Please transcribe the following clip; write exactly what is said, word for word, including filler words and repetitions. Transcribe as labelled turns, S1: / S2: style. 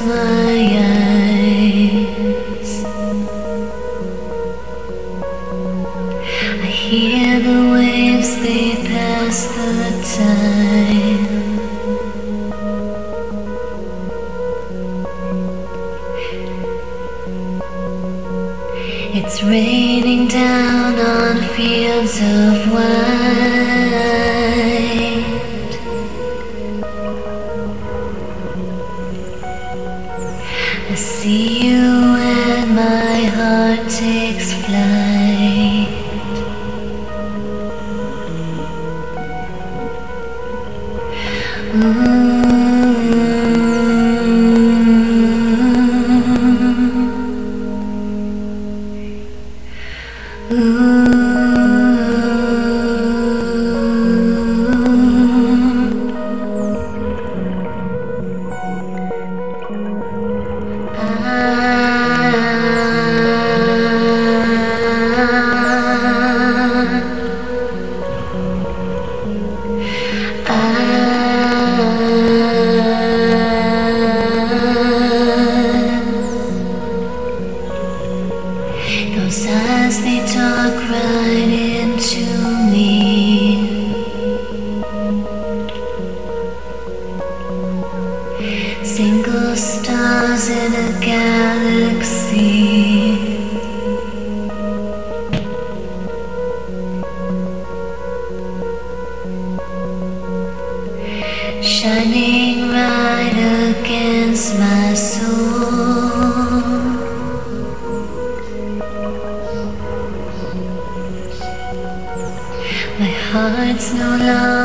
S1: my eyes. I hear the waves, they pass the time. It's raining down on fields of white. I see you and my heart takes flight. Ooh. Those eyes, they talk right into me. Single stars in a galaxy. Shining right against my soul. My heart's no longer